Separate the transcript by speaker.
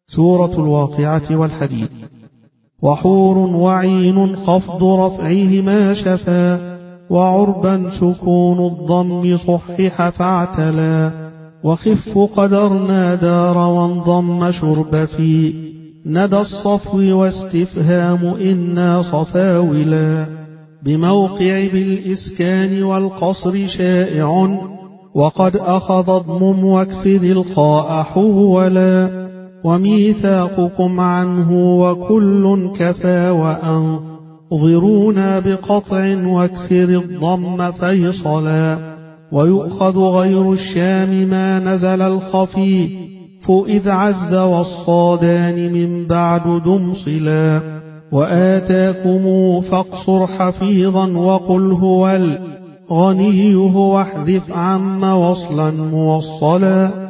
Speaker 1: سورة الواقعة والحديد. وحور وعين خفض رفعهما شفا، وعربا سكون الضم صحح فاعتلا، وخف قدرنا دار وانضم شرب في ندى الصفو واستفهام إنا صفاولا، بموقع بالإسكان والقصر شائع، وقد أخذ اضمم واكسر الخاء حولا، وميثاقكم عنه وكل كفى، وأنظرونا بقطع واكسر الضم فيصلا، ويؤخذ غير الشام ما نزل الخفي فإذ عز والصادان من بعد دمصلا، وآتاكم فاقصر حفيظا وقل هو الغني واحذف عم وصلا موصلا،